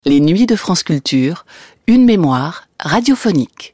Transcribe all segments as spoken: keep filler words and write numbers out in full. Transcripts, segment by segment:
Les nuits de France Culture, une mémoire radiophonique.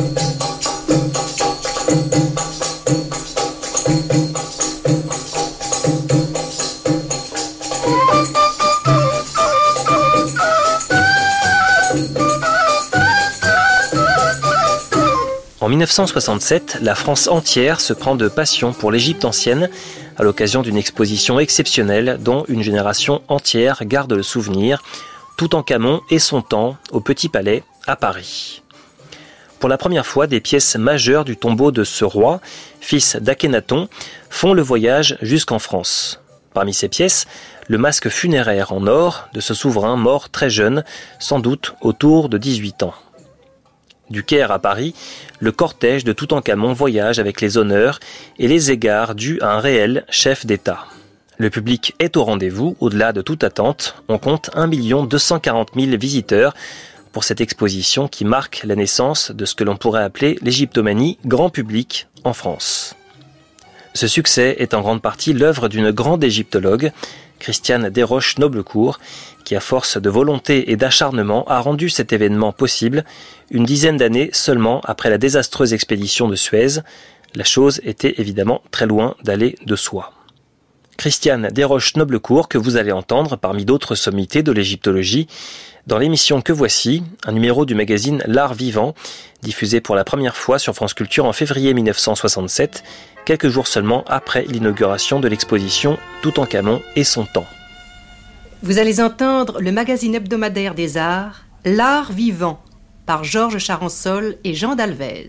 En mille neuf cent soixante-sept, la France entière se prend de passion pour l'Égypte ancienne à l'occasion d'une exposition exceptionnelle dont une génération entière garde le souvenir, Toutankhamon et son temps au Petit Palais à Paris. Pour la première fois, des pièces majeures du tombeau de ce roi, fils d'Akhénaton, font le voyage jusqu'en France. Parmi ces pièces, le masque funéraire en or de ce souverain mort très jeune, sans doute autour de dix-huit ans. Du Caire à Paris, le cortège de Toutankhamon voyage avec les honneurs et les égards dus à un réel chef d'État. Le public est au rendez-vous, au-delà de toute attente. On compte un million deux cent quarante mille visiteurs pour cette exposition qui marque la naissance de ce que l'on pourrait appeler l'égyptomanie grand public en France. Ce succès est en grande partie l'œuvre d'une grande égyptologue, Christiane Desroches-Noblecourt, qui à force de volonté et d'acharnement a rendu cet événement possible une dizaine d'années seulement après la désastreuse expédition de Suez. La chose était évidemment très loin d'aller de soi. Christiane Desroches-Noblecourt, que vous allez entendre parmi d'autres sommités de l'égyptologie, dans l'émission Que voici, un numéro du magazine L'Art Vivant, diffusé pour la première fois sur France Culture en février mille neuf cent soixante-sept, quelques jours seulement après l'inauguration de l'exposition Toutankhamon et son temps. Vous allez entendre le magazine hebdomadaire des arts, L'Art Vivant, par Georges Charançol et Jean Dalvez.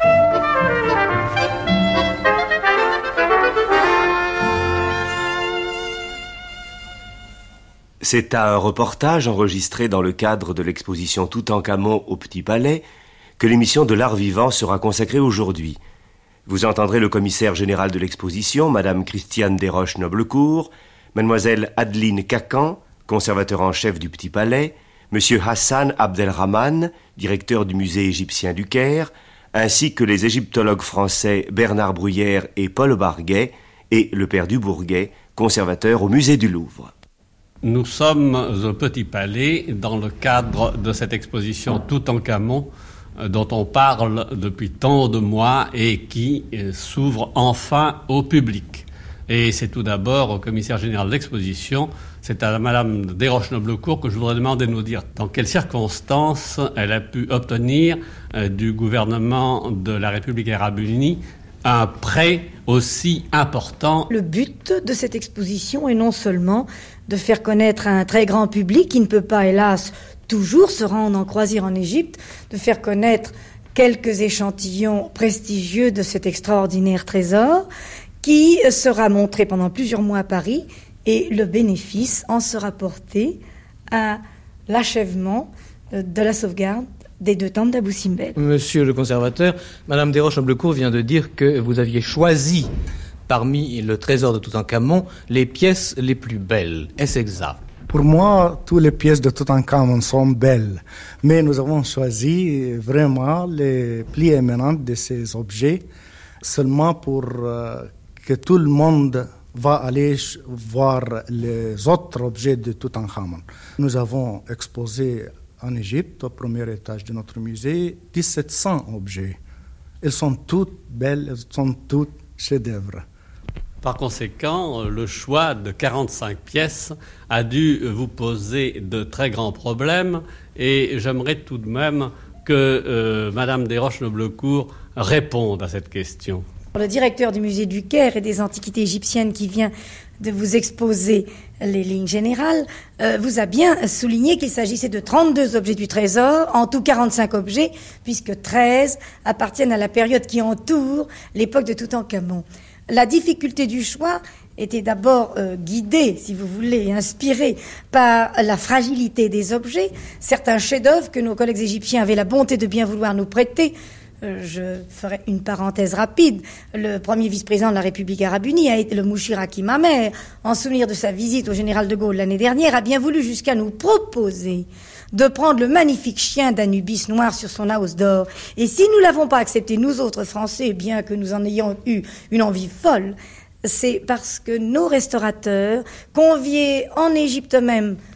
C'est à un reportage enregistré dans le cadre de l'exposition Toutankhamon au Petit Palais que l'émission de l'Art Vivant sera consacrée aujourd'hui. Vous entendrez le commissaire général de l'exposition, Madame Christiane Desroches-Noblecourt, Mademoiselle Adeline Cacan, conservateur en chef du Petit Palais, Monsieur Hassan Abdelrahman, directeur du musée égyptien du Caire, ainsi que les égyptologues français Bernard Bruyère et Paul Barguet, et le père Dubourguet, conservateur au musée du Louvre. Nous sommes au Petit Palais dans le cadre de cette exposition Toutankhamon dont on parle depuis tant de mois et qui s'ouvre enfin au public. Et c'est tout d'abord au commissaire général de l'exposition, c'est à Madame Desroches-Noblecourt que je voudrais demander de nous dire dans quelles circonstances elle a pu obtenir du gouvernement de la République arabe unie un prêt aussi important. Le but de cette exposition est non seulement de faire connaître à un très grand public qui ne peut pas, hélas, toujours se rendre en croisière en Égypte, de faire connaître quelques échantillons prestigieux de cet extraordinaire trésor qui sera montré pendant plusieurs mois à Paris et le bénéfice en sera porté à l'achèvement de la sauvegarde des deux temples d'Abou Simbel. Monsieur le conservateur, Madame Desroches-Noblecourt vient de dire que vous aviez choisi parmi le trésor de Toutankhamon les pièces les plus belles. Est-ce exact? Pour moi, toutes les pièces de Toutankhamon sont belles, mais nous avons choisi vraiment les plus éminentes de ces objets seulement pour euh, que tout le monde va aller voir les autres objets de Toutankhamon. Nous avons exposé en Égypte, au premier étage de notre musée, dix-sept cents objets. Elles sont toutes belles, elles sont toutes chefs-d'œuvre. Par conséquent, le choix de quarante-cinq pièces a dû vous poser de très grands problèmes et j'aimerais tout de même que euh, Madame Desroches-Noblecourt réponde à cette question. Le directeur du musée du Caire et des antiquités égyptiennes qui vient de vous exposer les lignes générales euh, vous a bien souligné qu'il s'agissait de trente-deux objets du trésor, en tout quarante-cinq objets, puisque treize appartiennent à la période qui entoure l'époque de Toutankhamon. La difficulté du choix était d'abord euh, guidée, si vous voulez, inspirée par la fragilité des objets. Certains chefs-d'œuvre que nos collègues égyptiens avaient la bonté de bien vouloir nous prêter. Euh, je ferai une parenthèse rapide. Le premier vice-président de la République arabe unie a été le Mouchir Hakim Amer. En souvenir de sa visite au général de Gaulle l'année dernière, a bien voulu jusqu'à nous proposer de prendre le magnifique chien d'Anubis noir sur son hausse d'or. Et si nous l'avons pas accepté, nous autres Français, bien que nous en ayons eu une envie folle, c'est parce que nos restaurateurs, conviés en Égypte même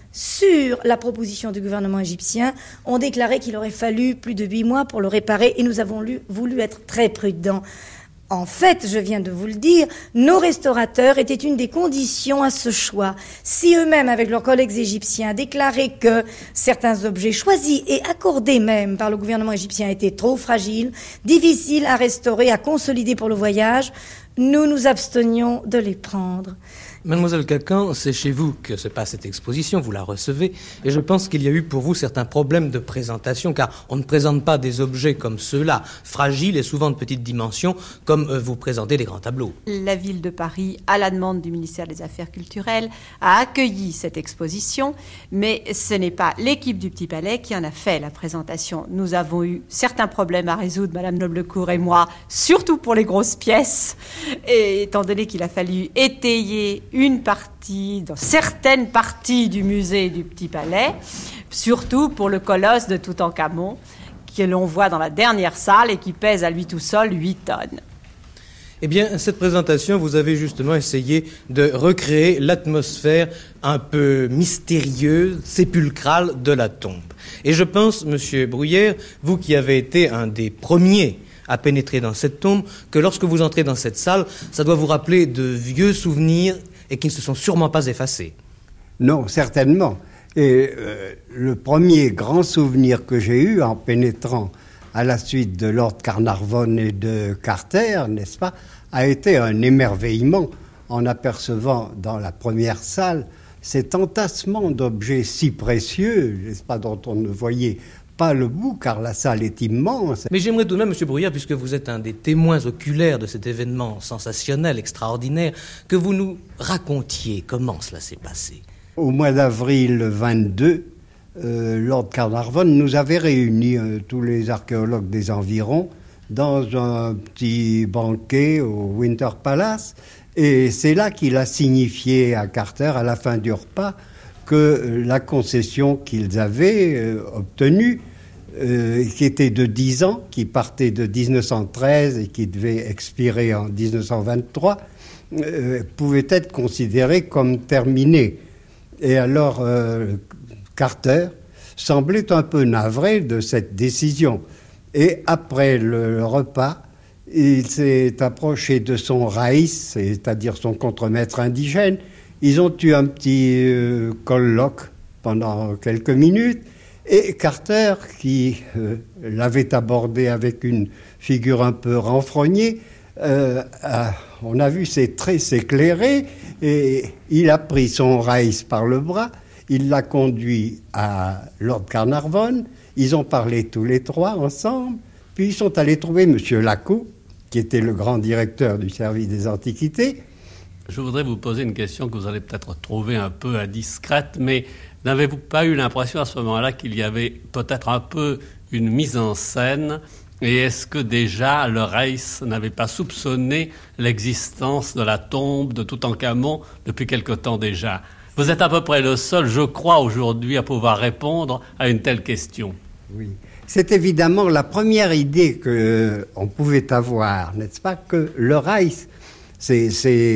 sur la proposition du gouvernement égyptien, ont déclaré qu'il aurait fallu plus de huit mois pour le réparer et nous avons lu, voulu être très prudents. En fait, je viens de vous le dire, nos restaurateurs étaient une des conditions à ce choix. Si eux-mêmes, avec leurs collègues égyptiens, déclaraient que certains objets choisis et accordés même par le gouvernement égyptien étaient trop fragiles, difficiles à restaurer, à consolider pour le voyage, nous nous abstenions de les prendre. Mademoiselle Cacan, c'est chez vous que se passe cette exposition, vous la recevez, et je pense qu'il y a eu pour vous certains problèmes de présentation, car on ne présente pas des objets comme ceux-là, fragiles et souvent de petite dimension, comme euh, vous présentez les grands tableaux. La ville de Paris, à la demande du ministère des Affaires culturelles, a accueilli cette exposition, mais ce n'est pas l'équipe du Petit Palais qui en a fait la présentation. Nous avons eu certains problèmes à résoudre, Madame Noblecourt et moi, surtout pour les grosses pièces, et étant donné qu'il a fallu étayer une partie, dans certaines parties du musée du Petit Palais, surtout pour le colosse de Toutankhamon, que l'on voit dans la dernière salle et qui pèse à lui tout seul huit tonnes. Eh bien, cette présentation, vous avez justement essayé de recréer l'atmosphère un peu mystérieuse, sépulcrale de la tombe. Et je pense, Monsieur Bruyère, vous qui avez été un des premiers à pénétrer dans cette tombe, que lorsque vous entrez dans cette salle, ça doit vous rappeler de vieux souvenirs et qui ne se sont sûrement pas effacés. Non, certainement. Et euh, le premier grand souvenir que j'ai eu en pénétrant à la suite de Lord Carnarvon et de Carter, n'est-ce pas, a été un émerveillement en apercevant dans la première salle cet entassement d'objets si précieux, n'est-ce pas, dont on ne voyait pas le bout, car la salle est immense. Mais j'aimerais tout de même, M. Bruyère, puisque vous êtes un des témoins oculaires de cet événement sensationnel, extraordinaire, que vous nous racontiez comment cela s'est passé. Au mois d'avril vingt-deux, euh, Lord Carnarvon nous avait réunis, euh, tous les archéologues des environs, dans un petit banquet au Winter Palace, et c'est là qu'il a signifié à Carter, à la fin du repas, que la concession qu'ils avaient euh, obtenue, euh, qui était de dix ans, qui partait de dix-neuf cent treize et qui devait expirer en dix-neuf cent vingt-trois, euh, pouvait être considérée comme terminée. Et alors, euh, Carter semblait un peu navré de cette décision. Et après le repas, il s'est approché de son raïs, c'est-à-dire son contremaître indigène. Ils ont eu un petit euh, colloque pendant quelques minutes. Et Carter, qui euh, l'avait abordé avec une figure un peu renfrognée, euh, a, on a vu ses traits s'éclairer et il a pris son raïs par le bras, il l'a conduit à Lord Carnarvon, ils ont parlé tous les trois ensemble, puis ils sont allés trouver M. Lacau, qui était le grand directeur du service des antiquités. Je voudrais vous poser une question que vous allez peut-être trouver un peu indiscrète, mais n'avez-vous pas eu l'impression à ce moment-là qu'il y avait peut-être un peu une mise en scène? Et est-ce que déjà le Reich n'avait pas soupçonné l'existence de la tombe de Toutankhamon depuis quelque temps déjà? Vous êtes à peu près le seul, je crois, aujourd'hui à pouvoir répondre à une telle question. Oui, c'est évidemment la première idée qu'on pouvait avoir, n'est-ce pas, que le Reich, ces,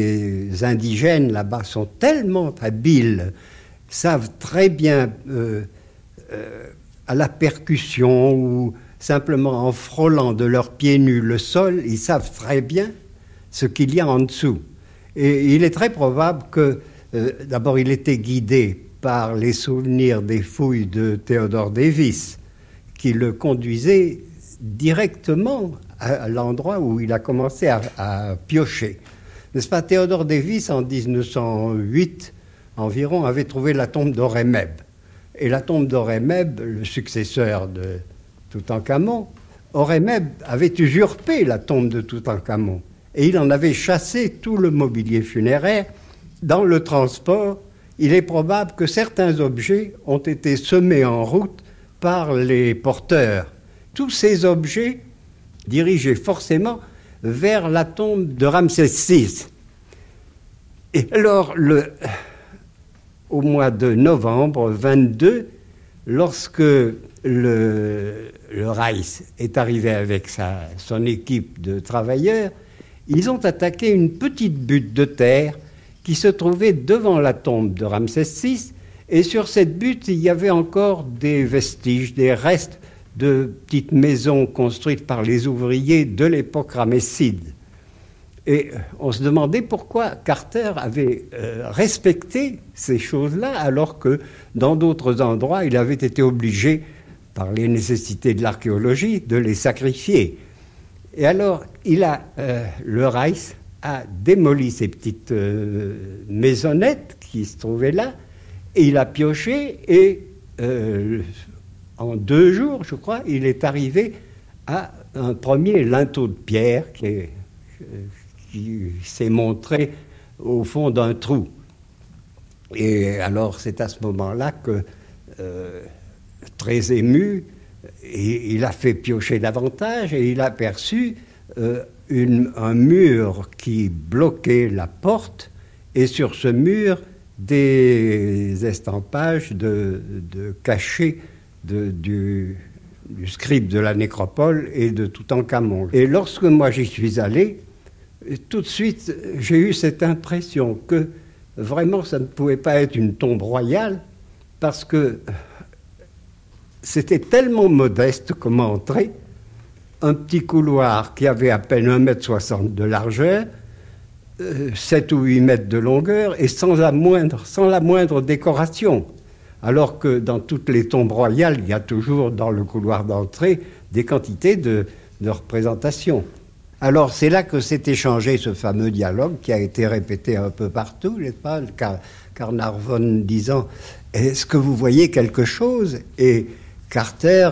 ces indigènes là-bas sont tellement habiles, savent très bien euh, euh, à la percussion ou simplement en frôlant de leurs pieds nus le sol, ils savent très bien ce qu'il y a en dessous. Et il est très probable que, euh, d'abord, il était guidé par les souvenirs des fouilles de Theodore Davis, qui le conduisait directement à, à l'endroit où il a commencé à, à piocher. N'est-ce pas, Theodore Davis, en dix-neuf cent huit environ, avait trouvé la tombe d'Horemheb. Et la tombe d'Horemheb, le successeur de Toutankhamon, Horemheb avait usurpé la tombe de Toutankhamon et il en avait chassé tout le mobilier funéraire. Dans le transport, il est probable que certains objets ont été semés en route par les porteurs. Tous ces objets dirigeaient forcément vers la tombe de Ramsès six. Et alors, le, au mois de novembre vingt-deux, lorsque le, le Reich est arrivé avec sa, son équipe de travailleurs, ils ont attaqué une petite butte de terre qui se trouvait devant la tombe de Ramsès six Et sur cette butte, il y avait encore des vestiges, des restes de petites maisons construites par les ouvriers de l'époque ramesside. Et on se demandait pourquoi Carter avait euh, respecté ces choses-là, alors que dans d'autres endroits, il avait été obligé, par les nécessités de l'archéologie, de les sacrifier. Et alors, il a, euh, le Reich a démoli ces petites euh, maisonnettes qui se trouvaient là, et il a pioché, et euh, en deux jours, je crois, il est arrivé à un premier linteau de pierre qui est... Euh, qui s'est montré au fond d'un trou. Et alors, c'est à ce moment-là que, euh, très ému, et, il a fait piocher davantage et il a aperçu euh, une, un mur qui bloquait la porte, et sur ce mur, des estampages de, de cachets de, du, du scribe de la nécropole et de Toutankhamon. Et lorsque moi j'y suis allé, et tout de suite, j'ai eu cette impression que vraiment ça ne pouvait pas être une tombe royale, parce que c'était tellement modeste comme entrée, un petit couloir qui avait à peine un mètre soixante de largeur, euh, sept ou huit mètres de longueur, et sans la moindre, sans la moindre décoration. Alors que dans toutes les tombes royales, il y a toujours dans le couloir d'entrée des quantités de, de représentations. Alors, c'est là que s'est échangé ce fameux dialogue qui a été répété un peu partout, n'est-ce pas, Car- Carnarvon disant « Est-ce que vous voyez quelque chose ?» Et Carter,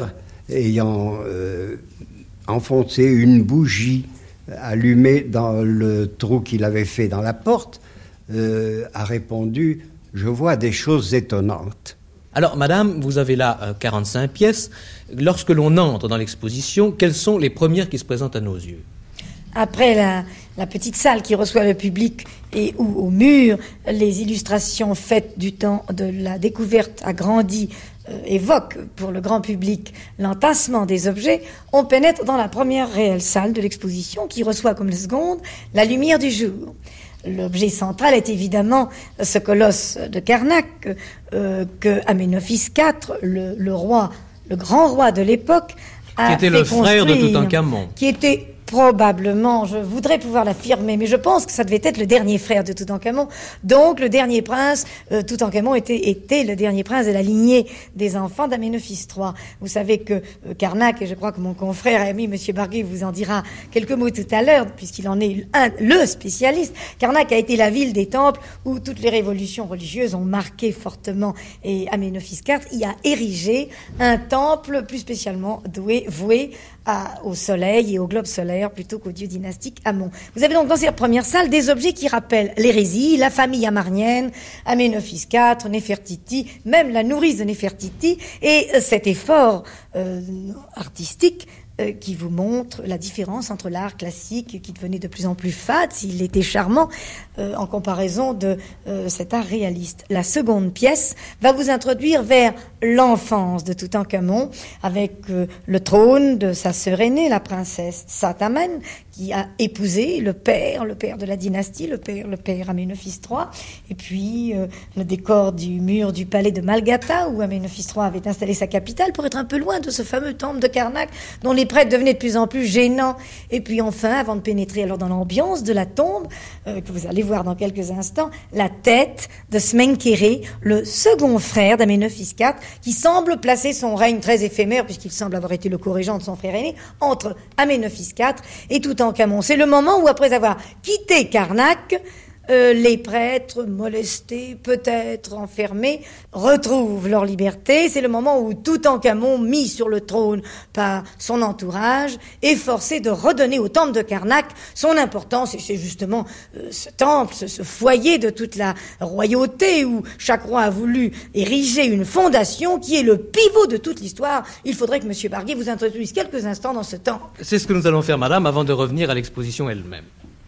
ayant euh, enfoncé une bougie allumée dans le trou qu'il avait fait dans la porte, euh, a répondu « Je vois des choses étonnantes. » Alors, madame, vous avez là euh, quarante-cinq pièces. Lorsque l'on entre dans l'exposition, quelles sont les premières qui se présentent à nos yeux ? Après la, la petite salle qui reçoit le public et où, au mur, les illustrations faites du temps de la découverte agrandies euh, évoquent pour le grand public l'entassement des objets, on pénètre dans la première réelle salle de l'exposition qui reçoit comme la seconde la lumière du jour. L'objet central est évidemment ce colosse de Karnak euh, que Aménophis quatre, le, le roi, le grand roi de l'époque, a qui était fait le frère de construire, Toutankhamon. Qui était probablement, je voudrais pouvoir l'affirmer, mais je pense que ça devait être le dernier frère de Toutankhamon. Donc, le dernier prince, euh, Toutankhamon était, était le dernier prince de la lignée des enfants d'Aménophis trois. Vous savez que euh, Karnak, et je crois que mon confrère et ami, Monsieur Barguet, vous en dira quelques mots tout à l'heure, puisqu'il en est un, le spécialiste. Karnak a été la ville des temples où toutes les révolutions religieuses ont marqué fortement, et Aménophis quatre y a érigé un temple plus spécialement doué, voué à, au soleil et au globe solaire plutôt qu'au dieu dynastique Amon. Vous avez donc dans cette première salle des objets qui rappellent l'hérésie, la famille amarnienne, Aménophis quatre, Néfertiti, même la nourrice de Néfertiti, et euh, cet effort euh, artistique euh, qui vous montre la différence entre l'art classique qui devenait de plus en plus fade, s'il était charmant, euh, en comparaison de euh, cet art réaliste. La seconde pièce va vous introduire vers l'enfance de Toutankhamon, avec euh, le trône de sa sœur aînée, la princesse Satamen, qui a épousé le père, le père de la dynastie, le père, le père Aménophis trois, et puis euh, le décor du mur du palais de Malgata, où Aménophis trois avait installé sa capitale, pour être un peu loin de ce fameux temple de Karnak, dont les prêtres devenaient de plus en plus gênants. Et puis enfin, avant de pénétrer alors dans l'ambiance de la tombe, euh, que vous allez voir dans quelques instants, la tête de Smenkéré, le second frère d'Aménophis quatre, qui semble placer son règne très éphémère, puisqu'il semble avoir été le co-régent de son frère aîné, entre Aménophis quatre et Toutankhamon. C'est le moment où, après avoir quitté Karnak, euh, les prêtres, molestés, peut-être enfermés, retrouvent leur liberté. C'est le moment où Toutankhamon, mis sur le trône par son entourage, est forcé de redonner au temple de Karnak son importance. Et c'est justement euh, ce temple, ce, ce foyer de toute la royauté, où chaque roi a voulu ériger une fondation qui est le pivot de toute l'histoire. Il faudrait que M. Barguet vous introduise quelques instants dans ce temple. C'est ce que nous allons faire, madame, avant de revenir à l'exposition elle-même.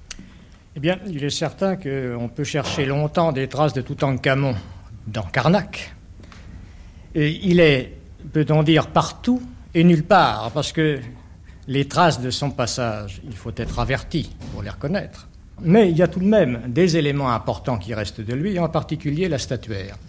Eh bien, il est certain qu'on peut chercher longtemps des traces de Toutankhamon dans Karnak. Et il est, peut-on dire, partout et nulle part, parce que les traces de son passage, il faut être averti pour les reconnaître. Mais il y a tout de même des éléments importants qui restent de lui, en particulier la statuaire.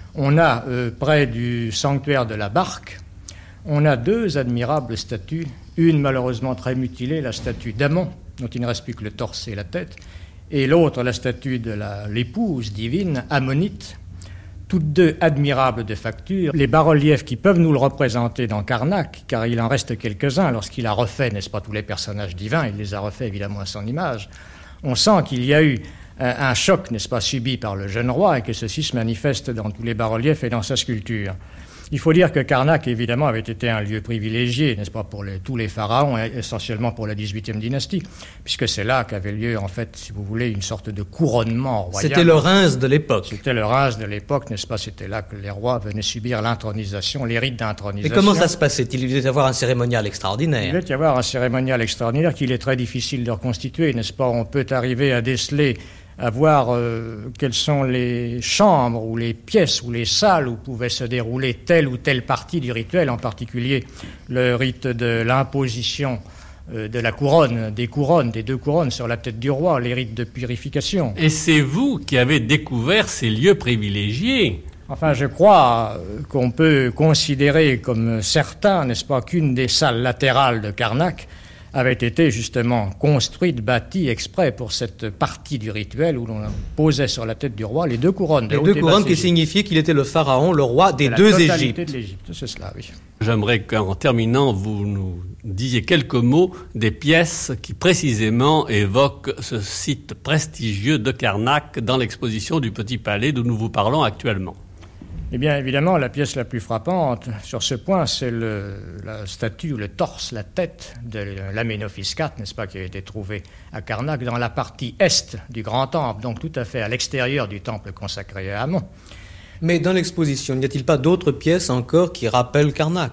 On a, euh, près du sanctuaire de la Barque, on a deux admirables statues, une malheureusement très mutilée, la statue d'Amon, dont il ne reste plus que le torse et la tête, et l'autre, la statue de la, l'épouse divine, Ammonite, toutes deux admirables de facture. Les bas-reliefs qui peuvent nous le représenter dans Karnak, car il en reste quelques-uns, lorsqu'il a refait, n'est-ce pas, tous les personnages divins, il les a refaits évidemment à son image, on sent qu'il y a eu un, un choc, n'est-ce pas, subi par le jeune roi, et que ceci se manifeste dans tous les bas-reliefs et dans sa sculpture. Il faut dire que Karnak, évidemment, avait été un lieu privilégié, n'est-ce pas, pour les, tous les pharaons, et essentiellement pour la dix-huitième dynastie, puisque c'est là qu'avait lieu, en fait, si vous voulez, une sorte de couronnement royal. C'était le Reims de l'époque. C'était le Reims de l'époque, n'est-ce pas? C'était là que les rois venaient subir l'intronisation, les rites d'intronisation. Et comment ça se passait? Il devait y avoir un cérémonial extraordinaire. Il devait y avoir un cérémonial extraordinaire qu'il est très difficile de reconstituer, n'est-ce pas? On peut arriver à déceler, à voir euh, quelles sont les chambres ou les pièces ou les salles où pouvait se dérouler telle ou telle partie du rituel, en particulier le rite de l'imposition euh, de la couronne, des couronnes, des deux couronnes sur la tête du roi, les rites de purification. Et c'est vous qui avez découvert ces lieux privilégiés. Enfin, je crois qu'on peut considérer comme certain, n'est-ce pas, qu'une des salles latérales de Karnak avait été justement construite, bâtie exprès pour cette partie du rituel où l'on posait sur la tête du roi les deux couronnes. De les deux couronnes qui signifiaient qu'il était le pharaon, le roi des deux Égyptes. De l'Égypte, c'est cela, oui. J'aimerais qu'en terminant, vous nous disiez quelques mots des pièces qui précisément évoquent ce site prestigieux de Karnak dans l'exposition du Petit Palais d'où nous vous parlons actuellement. Eh bien, évidemment, la pièce la plus frappante sur ce point, c'est le, la statue, le torse, la tête de l'Aménophis quatre, n'est-ce pas, qui a été trouvée à Karnak, dans la partie est du grand temple, donc tout à fait à l'extérieur du temple consacré à Amon. Mais dans l'exposition, n'y a-t-il pas d'autres pièces encore qui rappellent Karnak?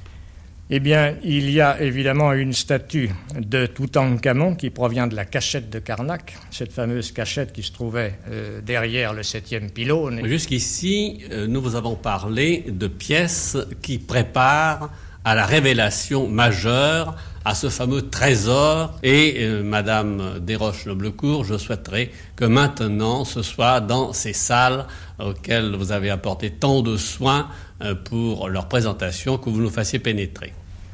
Eh bien, il y a évidemment une statue de Toutankhamon qui provient de la cachette de Karnak, cette fameuse cachette qui se trouvait euh, derrière le septième pylône. Jusqu'ici, euh, nous vous avons parlé de pièces qui préparent à la révélation majeure, à ce fameux trésor. Et euh, Madame Desroches-Noblecourt, je souhaiterais que maintenant, ce soit dans ces salles auxquelles vous avez apporté tant de soins euh, pour leur présentation, que vous nous fassiez pénétrer.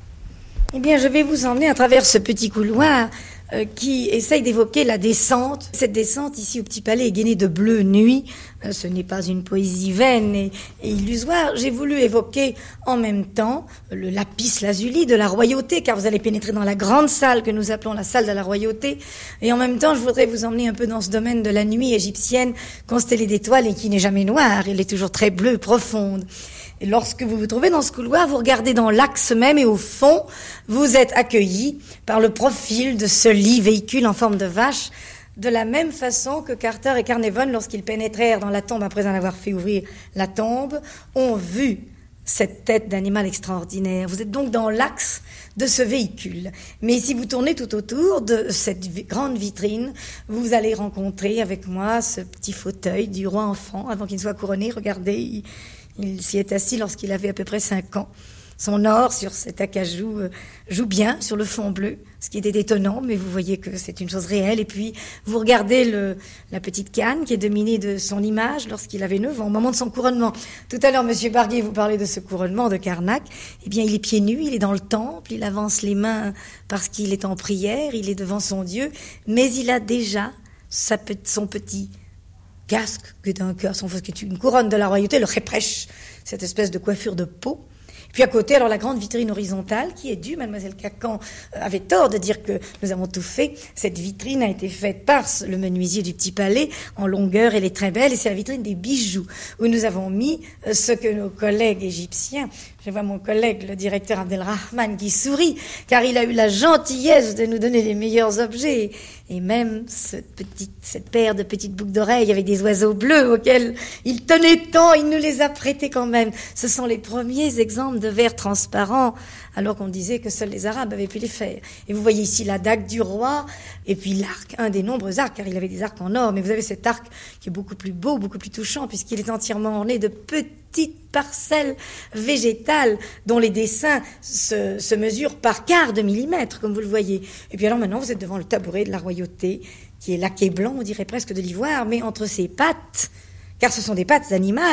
Eh bien, je vais vous emmener à travers ce petit couloir euh, qui essaye d'évoquer la descente. Cette descente ici au Petit Palais est gainée de bleu nuit. Euh, ce n'est pas une poésie vaine et, et illusoire. J'ai voulu évoquer en même temps le lapis lazuli de la royauté, car vous allez pénétrer dans la grande salle que nous appelons la salle de la royauté. Et en même temps, je voudrais vous emmener un peu dans ce domaine de la nuit égyptienne, constellée d'étoiles et qui n'est jamais noire. Elle est toujours très bleue, profonde. Et lorsque vous vous trouvez dans ce couloir, vous regardez dans l'axe même et au fond, vous êtes accueilli par le profil de ce lit véhicule en forme de vache, de la même façon que Carter et Carnarvon, lorsqu'ils pénétrèrent dans la tombe après en avoir fait ouvrir la tombe, ont vu cette tête d'animal extraordinaire. Vous êtes donc dans l'axe de ce véhicule. Mais si vous tournez tout autour de cette vi- grande vitrine, vous allez rencontrer avec moi ce petit fauteuil du roi enfant avant qu'il ne soit couronné. Regardez, il, il s'y est assis lorsqu'il avait à peu près cinq ans. Son or sur cet acajou euh, joue bien sur le fond bleu, ce qui était étonnant, mais vous voyez que c'est une chose réelle. Et puis, vous regardez le, la petite canne qui est dominée de son image lorsqu'il avait neuf ans, au moment de son couronnement. Tout à l'heure, Monsieur Barguet vous parlait de ce couronnement de Karnak. Eh bien, il est pieds nus, il est dans le temple, il avance les mains parce qu'il est en prière, il est devant son Dieu, mais il a déjà sa, son petit casque, qui est, un, qui est une couronne de la royauté, le reprèche, cette espèce de coiffure de peau. Puis à côté, alors la grande vitrine horizontale qui est due, Mademoiselle Cacan avait tort de dire que nous avons tout fait. Cette vitrine a été faite par le menuisier du Petit Palais en longueur, elle est très belle et c'est la vitrine des bijoux où nous avons mis ce que nos collègues égyptiens, je vois mon collègue le directeur Abdelrahman qui sourit car il a eu la gentillesse de nous donner les meilleurs objets et même cette petite, cette paire de petites boucles d'oreilles avec des oiseaux bleus auxquels il tenait tant, il nous les a prêtés quand même. Ce sont les premiers exemples de verre transparent, alors qu'on disait que seuls les Arabes avaient pu les faire. Et vous voyez ici la dague du roi, et puis l'arc, un des nombreux arcs, car il avait des arcs en or, mais vous avez cet arc qui est beaucoup plus beau, beaucoup plus touchant, puisqu'il est entièrement orné de petites parcelles végétales, dont les dessins se, se mesurent par quart de millimètre, comme vous le voyez. Et puis alors maintenant, vous êtes devant le tabouret de la royauté, qui est laqué blanc, on dirait presque de l'ivoire, mais entre ses pattes, car ce sont des pattes animales,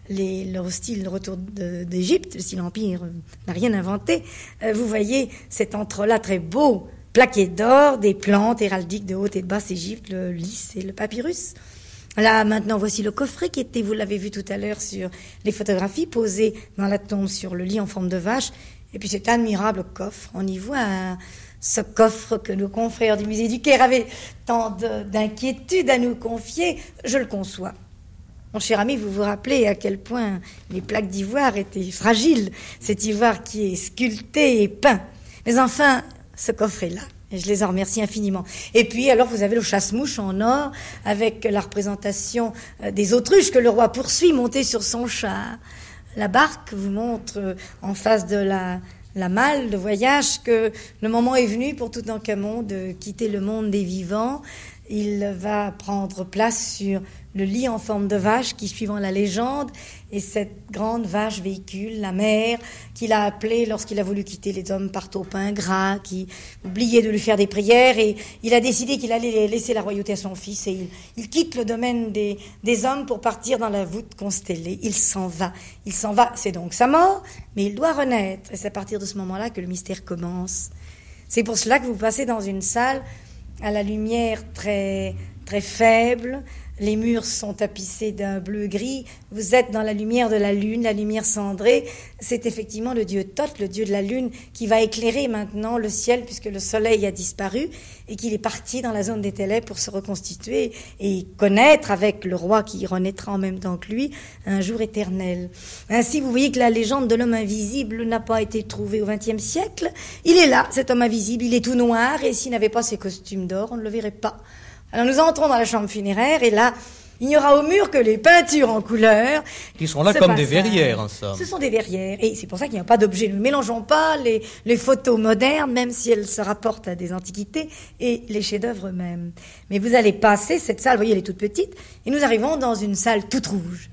les, leur style retour de, d'Égypte, le style empire euh, n'a rien inventé. Euh, vous voyez cet entrelac très beau, plaqué d'or, des plantes héraldiques de Haute et de Basse Égypte, le lys et le papyrus. Là, maintenant, voici le coffret qui était, vous l'avez vu tout à l'heure sur les photographies, posé dans la tombe sur le lit en forme de vache. Et puis cet admirable coffre, on y voit un, ce coffre que nos confrères du musée du Caire avaient tant de, d'inquiétude à nous confier, je le conçois. Mon cher ami, vous vous rappelez à quel point les plaques d'ivoire étaient fragiles, cet ivoire qui est sculpté et peint. Mais enfin, ce coffre est là. Et je les en remercie infiniment. Et puis, alors, vous avez le chasse-mouche en or, avec la représentation des autruches que le roi poursuit monté sur son char. La barque vous montre en face de la, la malle de voyage que le moment est venu pour Toutankhamon de quitter le monde des vivants. Il va prendre place sur le lit en forme de vache qui, suivant la légende, est cette grande vache véhicule, la mère, qu'il a appelée lorsqu'il a voulu quitter les hommes par trop ingrat, qui oubliait de lui faire des prières, et il a décidé qu'il allait laisser la royauté à son fils, et il, il quitte le domaine des, des hommes pour partir dans la voûte constellée. Il s'en va, il s'en va, c'est donc sa mort, mais il doit renaître, et c'est à partir de ce moment-là que le mystère commence. C'est pour cela que vous passez dans une salle à la lumière très, très faible. Les murs sont tapissés d'un bleu-gris. Vous êtes dans la lumière de la lune, la lumière cendrée. C'est effectivement le dieu Thoth, le dieu de la lune, qui va éclairer maintenant le ciel puisque le soleil a disparu et qu'il est parti dans la zone des ténèbres pour se reconstituer et connaître avec le roi qui renaîtra en même temps que lui un jour éternel. Ainsi, vous voyez que la légende de l'homme invisible n'a pas été trouvée au vingtième siècle. Il est là, cet homme invisible, il est tout noir et s'il n'avait pas ses costumes d'or, on ne le verrait pas. Alors nous entrons dans la chambre funéraire et là, il n'y aura au mur que les peintures en couleur. Qui sont là comme des verrières, en somme. Ce sont des verrières et c'est pour ça qu'il n'y a pas d'objet. Ne mélangeons pas les, les photos modernes, même si elles se rapportent à des antiquités, et les chefs-d'œuvre eux-mêmes. Mais vous allez passer cette salle, vous voyez, elle est toute petite, et nous arrivons dans une salle toute rouge,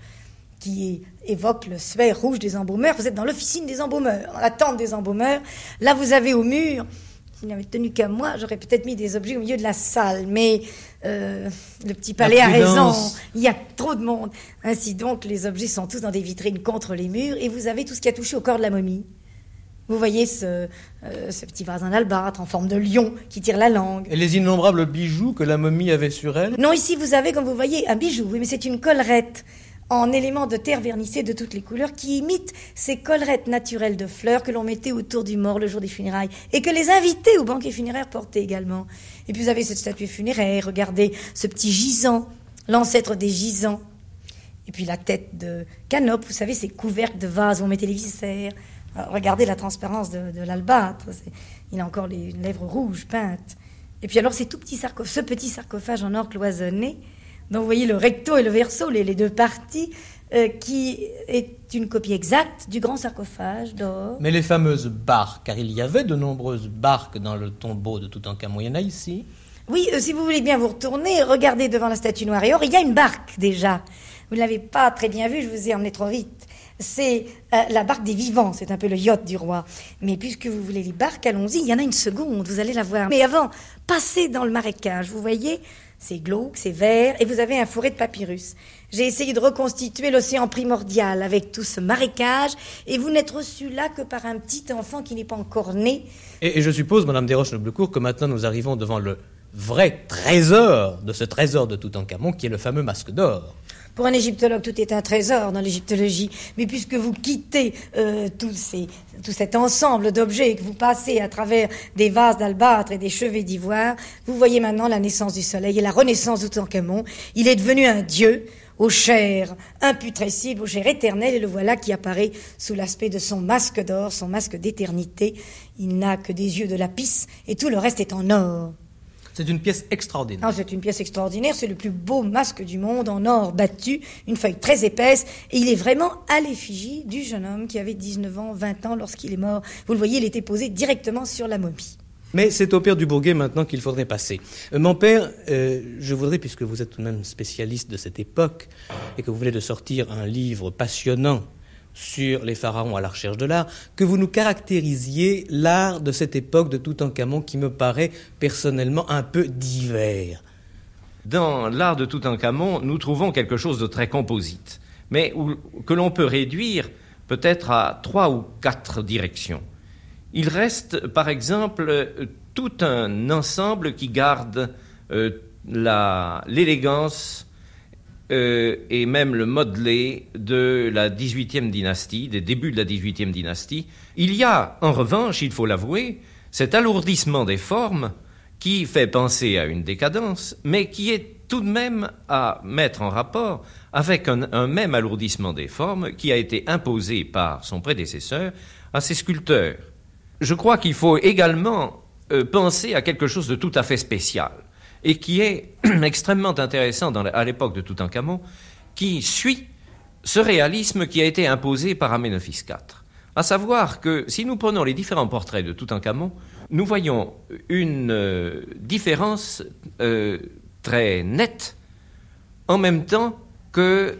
qui évoque le suaire rouge des embaumeurs. Vous êtes dans l'officine des embaumeurs, dans la tente des embaumeurs. Là, vous avez au mur... S'il n'avait tenu qu'à moi, j'aurais peut-être mis des objets au milieu de la salle. Mais euh, le petit palais a raison. Il y a trop de monde. Ainsi donc, les objets sont tous dans des vitrines contre les murs. Et vous avez tout ce qui a touché au corps de la momie. Vous voyez ce, euh, ce petit vase en albâtre en forme de lion qui tire la langue. Et les innombrables bijoux que la momie avait sur elle. Non, ici vous avez, comme vous voyez, un bijou. Oui, mais c'est une collerette en éléments de terre vernissés de toutes les couleurs qui imitent ces collerettes naturelles de fleurs que l'on mettait autour du mort le jour des funérailles et que les invités au banquet funéraire portaient également. Et puis vous avez cette statue funéraire, regardez ce petit gisant, l'ancêtre des gisants. Et puis la tête de canope, vous savez, ces couvercles de vases où on mettait les viscères. Alors, regardez la transparence de, de l'albâtre, c'est, il a encore les lèvres rouges peintes. Et puis alors ces tout petits sarcophage, ce petit sarcophage en or cloisonné, donc vous voyez le recto et le verso, les, les deux parties, euh, qui est une copie exacte du grand sarcophage d'or. Mais les fameuses barques, car il y avait de nombreuses barques dans le tombeau de Toutankhamon, il y en a ici. Oui, euh, si vous voulez bien vous retourner, regardez devant la statue noire et or, il y a une barque déjà. Vous ne l'avez pas très bien vue, je vous ai emmené trop vite. C'est euh, la barque des vivants, c'est un peu le yacht du roi. Mais puisque vous voulez les barques, allons-y, il y en a une seconde, vous allez la voir. Mais avant, passez dans le marécage, vous voyez, c'est glauque, c'est vert, et vous avez un fourré de papyrus. J'ai essayé de reconstituer l'océan primordial avec tout ce marécage, et vous n'êtes reçu là que par un petit enfant qui n'est pas encore né. Et, et je suppose, Madame Desroches-Noblecourt, que maintenant nous arrivons devant le vrai trésor de ce trésor de Toutankhamon, qui est le fameux masque d'or. Pour un égyptologue, tout est un trésor dans l'égyptologie. Mais puisque vous quittez euh, tout, ces, tout cet ensemble d'objets et que vous passez à travers des vases d'albâtre et des chevets d'ivoire, vous voyez maintenant la naissance du soleil et la renaissance de Toutankhamon. Il est devenu un dieu, aux chairs imputrescibles, aux chairs éternelles, et le voilà qui apparaît sous l'aspect de son masque d'or, son masque d'éternité. Il n'a que des yeux de lapis et tout le reste est en or. C'est une pièce extraordinaire. Non, c'est une pièce extraordinaire. C'est le plus beau masque du monde en or battu, une feuille très épaisse. Et il est vraiment à l'effigie du jeune homme qui avait dix-neuf ans, vingt ans lorsqu'il est mort. Vous le voyez, il était posé directement sur la momie. Mais c'est au père du Bourget maintenant qu'il faudrait passer. Euh, mon père, euh, je voudrais, puisque vous êtes tout de même spécialiste de cette époque et que vous venez de sortir un livre passionnant sur les pharaons à la recherche de l'art, que vous nous caractérisiez l'art de cette époque de Toutankhamon qui me paraît personnellement un peu divers. Dans l'art de Toutankhamon, nous trouvons quelque chose de très composite. mais où, que l'on peut réduire peut-être à trois ou quatre directions. Il reste, par exemple, tout un ensemble qui garde euh, la, l'élégance euh, et même le modelé de la dix-huitième dynastie, des débuts de la dix-huitième dynastie. Il y a, en revanche, il faut l'avouer, cet alourdissement des formes qui fait penser à une décadence, mais qui est tout de même à mettre en rapport avec un, un même alourdissement des formes qui a été imposé par son prédécesseur à ses sculpteurs. Je crois qu'il faut également euh, penser à quelque chose de tout à fait spécial et qui est extrêmement intéressant dans la, à l'époque de Toutankhamon, qui suit ce réalisme qui a été imposé par Amenophis quatre. À savoir que si nous prenons les différents portraits de Toutankhamon, nous voyons une euh, différence euh, très nette, en même temps que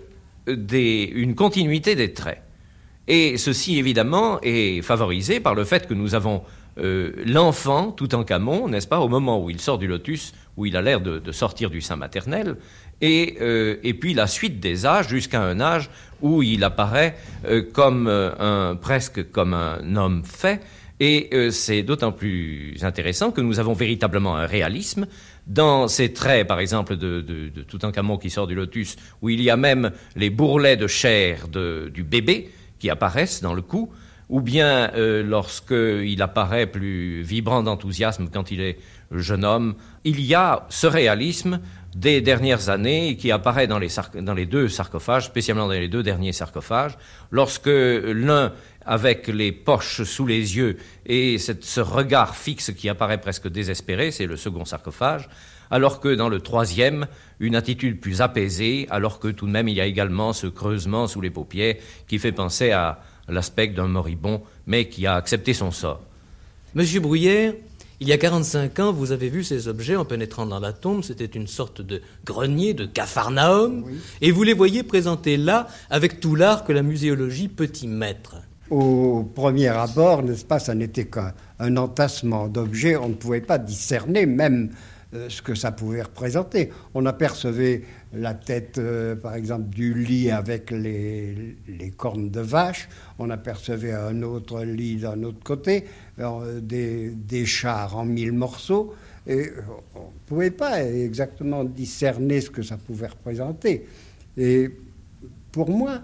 des, une continuité des traits. Et ceci, évidemment, est favorisé par le fait que nous avons euh, l'enfant Toutankhamon, n'est-ce pas, au moment où il sort du lotus, où il a l'air de, de sortir du sein maternel, et, euh, et puis la suite des âges, jusqu'à un âge où il apparaît euh, comme euh, un, presque comme un homme fait. Et euh, c'est d'autant plus intéressant que nous avons véritablement un réalisme dans ces traits, par exemple, de, de, de Toutankhamon qui sort du lotus, où il y a même les bourrelets de chair de, du bébé qui apparaissent dans le cou, ou bien euh, lorsqu'il apparaît plus vibrant d'enthousiasme quand il est jeune homme. Il y a ce réalisme des dernières années qui apparaît dans les, sarc- dans les deux sarcophages, spécialement dans les deux derniers sarcophages, lorsque l'un, avec les poches sous les yeux et cette, ce regard fixe qui apparaît presque désespéré, c'est le second sarcophage, alors que dans le troisième, une attitude plus apaisée, alors que tout de même il y a également ce creusement sous les paupières qui fait penser à l'aspect d'un moribond, mais qui a accepté son sort. Monsieur Bruyère, il y a quarante-cinq ans, vous avez vu ces objets en pénétrant dans la tombe. C'était une sorte de grenier, de capharnaüm. Oui. Et vous les voyez présentés là, avec tout l'art que la muséologie peut y mettre. Au premier abord, n'est-ce pas, ça n'était qu'un un entassement d'objets. On ne pouvait pas discerner même euh, ce que ça pouvait représenter. On apercevait la tête, euh, par exemple, du lit avec les, les cornes de vache. On apercevait un autre lit d'un autre côté, euh, des, des chars en mille morceaux. Et on ne pouvait pas exactement discerner ce que ça pouvait représenter. Et pour moi,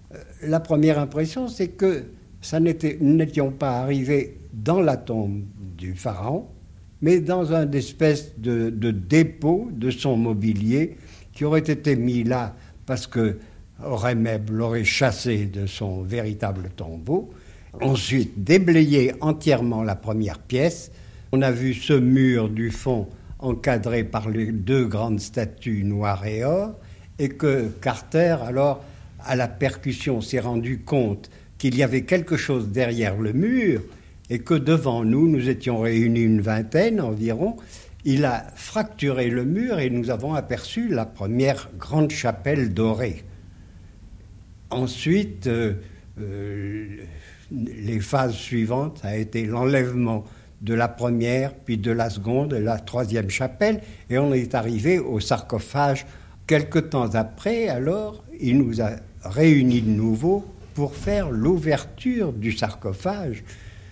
la première impression, c'est que ça n'était, nous n'étions pas arrivés dans la tombe du pharaon, mais dans un espèce de, de dépôt de son mobilier qui aurait été mis là parce que Horemheb l'aurait chassé de son véritable tombeau. Ensuite, déblayer entièrement la première pièce. On a vu ce mur du fond encadré par les deux grandes statues noires et or, et que Carter, alors, à la percussion, s'est rendu compte qu'il y avait quelque chose derrière le mur et que devant nous, nous étions réunis une vingtaine environ. Il a fracturé le mur et nous avons aperçu la première grande chapelle dorée. Ensuite, euh, euh, les phases suivantes, ça a été l'enlèvement de la première, puis de la seconde, et la troisième chapelle, et on est arrivé au sarcophage. Quelque temps après, alors, il nous a réunis de nouveau pour faire l'ouverture du sarcophage.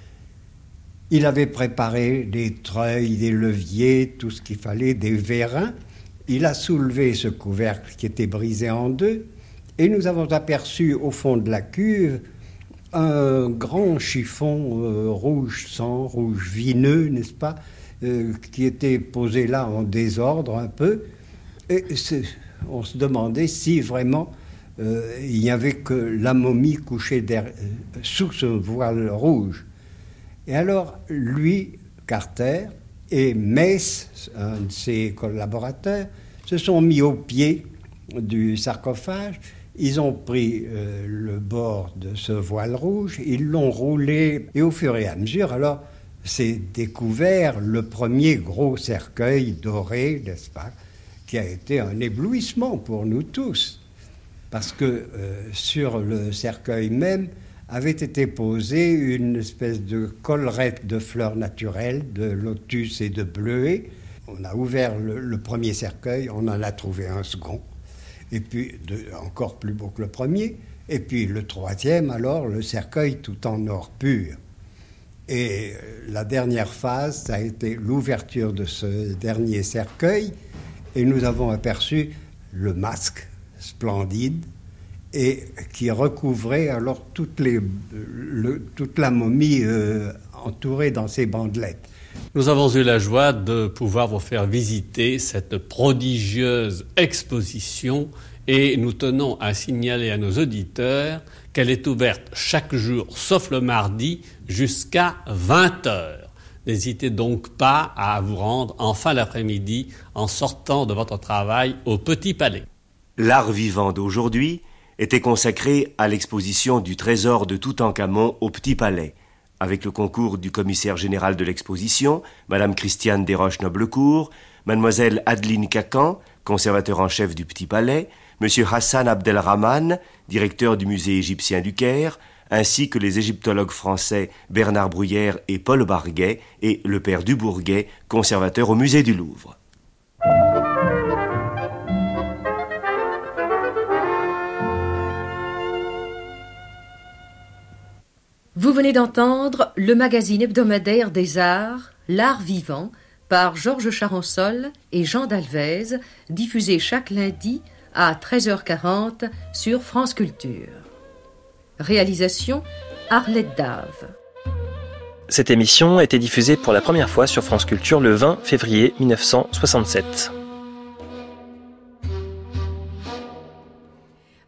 Il avait préparé des treuils, des leviers, tout ce qu'il fallait, des vérins. Il a soulevé ce couvercle qui était brisé en deux, et nous avons aperçu au fond de la cuve un grand chiffon euh, rouge sang, rouge vineux, n'est-ce pas, euh, qui était posé là en désordre un peu. Et on se demandait si vraiment euh, il n'y avait que la momie couchée derrière, euh, sous ce voile rouge. Et alors, lui, Carter, et Mace, un de ses collaborateurs, se sont mis au pied du sarcophage. Ils ont pris euh, le bord de ce voile rouge, ils l'ont roulé, et au fur et à mesure, alors, s'est découvert le premier gros cercueil doré, n'est-ce pas, qui a été un éblouissement pour nous tous, parce que euh, sur le cercueil même avait été posée une espèce de collerette de fleurs naturelles, de lotus et de bleuets. On a ouvert le, le premier cercueil, on en a trouvé un second, et puis de, encore plus beau que le premier, et puis le troisième, alors, le cercueil tout en or pur. Et la dernière phase, ça a été l'ouverture de ce dernier cercueil, et nous avons aperçu le masque splendide, et qui recouvrait alors toutes les, le, toute la momie euh, entourée dans ses bandelettes. Nous avons eu la joie de pouvoir vous faire visiter cette prodigieuse exposition et nous tenons à signaler à nos auditeurs qu'elle est ouverte chaque jour, sauf le mardi, jusqu'à vingt heures. N'hésitez donc pas à vous rendre en fin d'après-midi en sortant de votre travail au Petit Palais. L'art vivant d'aujourd'hui était consacré à l'exposition du trésor de Toutankhamon au Petit Palais, avec le concours du commissaire général de l'exposition, Madame Christiane Desroches-Noblecourt, Mademoiselle Adeline Cacan, conservateur en chef du Petit Palais, Monsieur Hassan Abdelrahman, directeur du musée égyptien du Caire, ainsi que les égyptologues français Bernard Bruyère et Paul Barguet, et le père Dubourguet, conservateur au musée du Louvre. Vous venez d'entendre le magazine hebdomadaire des arts, L'Art Vivant, par Georges Charançol et Jean Dalvez, diffusé chaque lundi à treize heures quarante sur France Culture. Réalisation Arlette Dave. Cette émission a été diffusée pour la première fois sur France Culture le vingt février mille neuf cent soixante-sept.